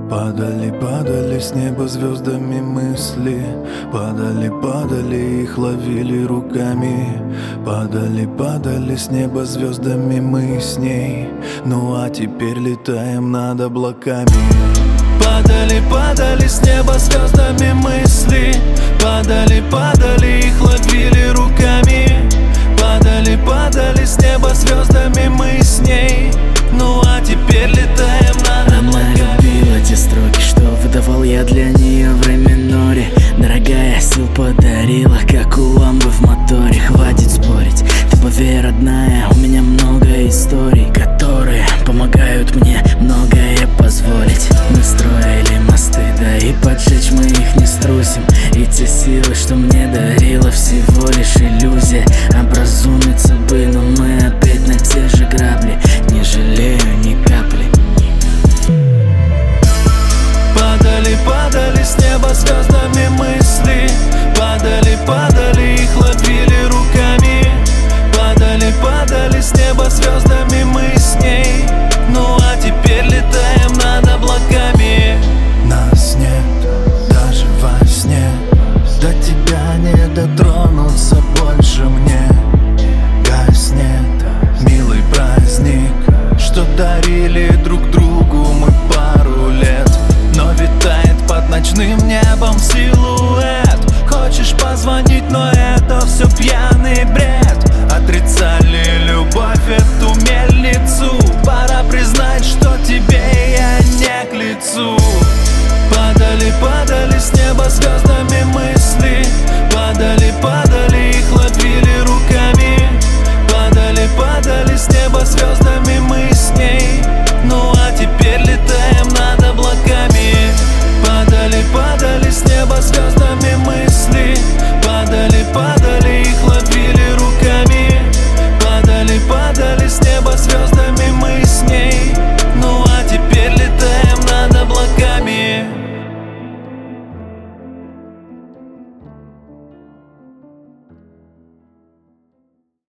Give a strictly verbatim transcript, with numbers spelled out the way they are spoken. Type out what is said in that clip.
Падали, падали с неба звездами мысли. Падали, падали, их ловили руками. Падали, падали с неба звездами мы с ней. Ну а теперь летаем над облаками. Падали, падали с неба звездами мысли. Падали, падали, их ловили руками. Падали, падали с неба звездами мы с ней. Ну а теперь летаем